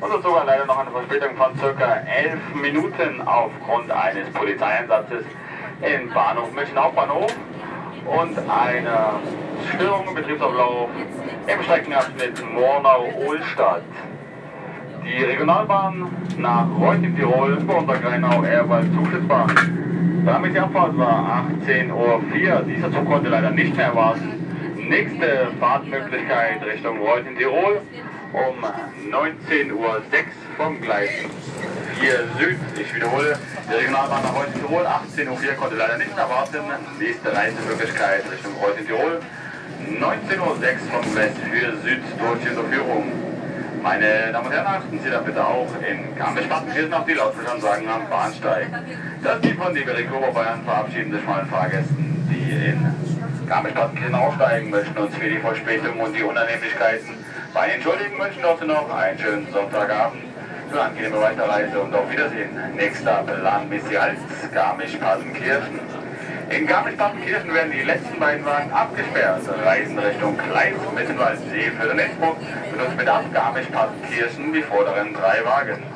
Unser Zug hat leider noch eine Verspätung von ca. 11 Minuten aufgrund eines Polizeieinsatzes in Bahnhof München Hauptbahnhof und einer Störung im Betriebsablauf im Streckenabschnitt Murnau-Ohlstadt. Die Regionalbahn nach Reuth-in-Tirol über Untergreinau-Ehrwald Zugspitzbahn. Damit die Abfahrt war 18:04 Uhr. Dieser Zug konnte leider nicht mehr warten. Nächste Fahrtmöglichkeit Richtung Reuth-in-Tirol um 19:06 Uhr vom Gleis 4 Süd. Ich wiederhole, die Regionalbahn nach Reuth-in-Tirol 18:04 Uhr konnte leider nicht mehr warten. Nächste Reisemöglichkeit Richtung Reuth-in-Tirol 19:06 Uhr vom Gleis 4 Süd durch die Unterführung. Meine Damen und Herren, achten Sie da bitte auch in Garmisch-Partenkirchen auf die Lautsprecheransagen am Bahnsteig. Das die von Liberico Oberbayern verabschieden sich von allen Fahrgästen, die in Garmisch-Partenkirchen aussteigen möchten, uns für die Verspätung und die Unannehmlichkeiten bei Ihnen entschuldigen möchten. Dort noch einen schönen Sonntagabend, für eine angenehme Weiterreise und auf Wiedersehen. Nächster Planmessi Hals, Garmisch-Partenkirchen. In Garmisch-Partenkirchen werden die letzten beiden Wagen abgesperrt. Reisen Richtung Kleis, Mittenwaldsee für den Innsbruck benutzt mit ab Garmisch-Partenkirchen die vorderen 3 Wagen.